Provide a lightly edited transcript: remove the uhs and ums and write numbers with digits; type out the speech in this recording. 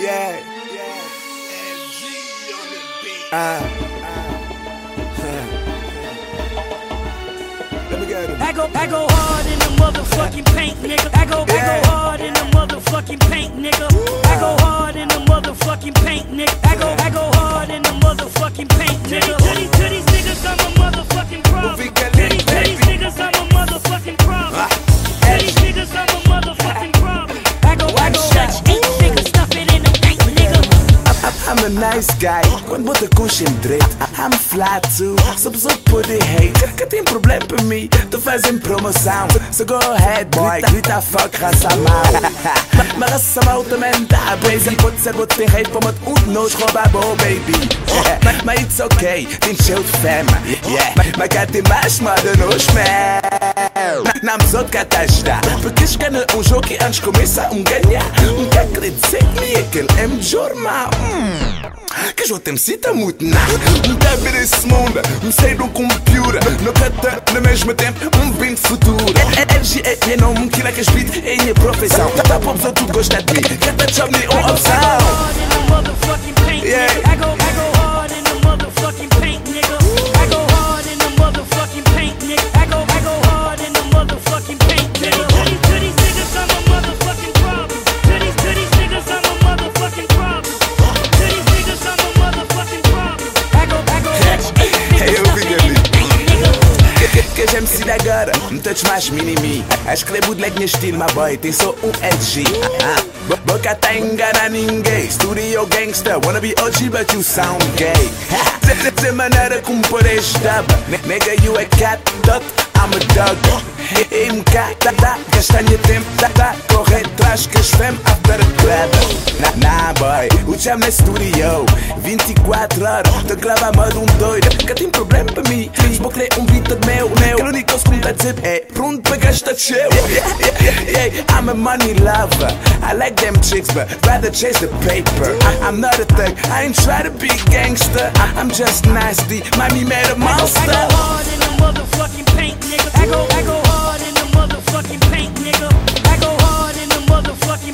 Yeah. Let me get him. I go hard in the motherfucking paint, nigga. I go hard in the motherfucking paint, nigga. I go hard in the motherfucking paint, nigga. I go hard in the motherfucking paint, nigga. To these niggas, I'm a motherfucking problem. To these niggas, I'm a motherfucking problem. To these niggas, I'm a motherfucking problem. I go touch 8 figures, stuff it in the paint, nigga. I'm a nice guy, quando bota coxa em direito I'm flat too, se a pessoa pode hate que tem problema pra mim, tô fazendo promoção. So go ahead boy, grita fuck raça mal. Mas raça mal também dá brazen. Pode ser que tem hate para nós roubar bo baby. Mas it's ok, tem show de fama. Mas cá tem mais moda nos mel. Não me sou de catasta, porque se ganha jogo que antes começa ganhar. Que acredita em mim, aquele é melhor mal. Que já tem cita muito na ver esse mundo, sei do computer. Nunca tá no mesmo tempo, bem futuro. LG é nome que like as beat, é minha profissão. Tá pra pessoa tu gosta de mim, que tá chame ou opção. Yeah. I go hard in the motherfucking paint, nigga. I go hard in the motherfucking paint, nigga. I go hard in the motherfucking paint, nigga. To these niggas, I'm a motherfucking problem. To these niggas, I'm a motherfucking problem. To these niggas, I'm a motherfucking problem. I go touch 8 Hey, eu figures, vi stuff it in the paint, nigga. que já me sinto agora, me touch mais mini-me. Acho que é bootleg meu estilo, my boy, tem só LG. Boca tá engana ninguém. Studio gangster, wanna be OG but you sound gay. De maneira como podes dub. Nigga, you a cat, duck, I'm a dog. MK, castanha tempo, correr atrás que as fam after a club. Nah boy, o jam na studio 24 horas, te grava a modo doido. Que tem problema para mim, esboclei beat meu. Que a única coisa que me dá dizer é pronto para gastar show. I'm a money lover, I like them chicks but rather chase the paper. I'm not a thug, I ain't try to be gangster. I'm just nasty, mommy made a monster. I go hard in the motherfucking paint, nigga. I go hard in the motherfucking paint, nigga. I go hard in the motherfucking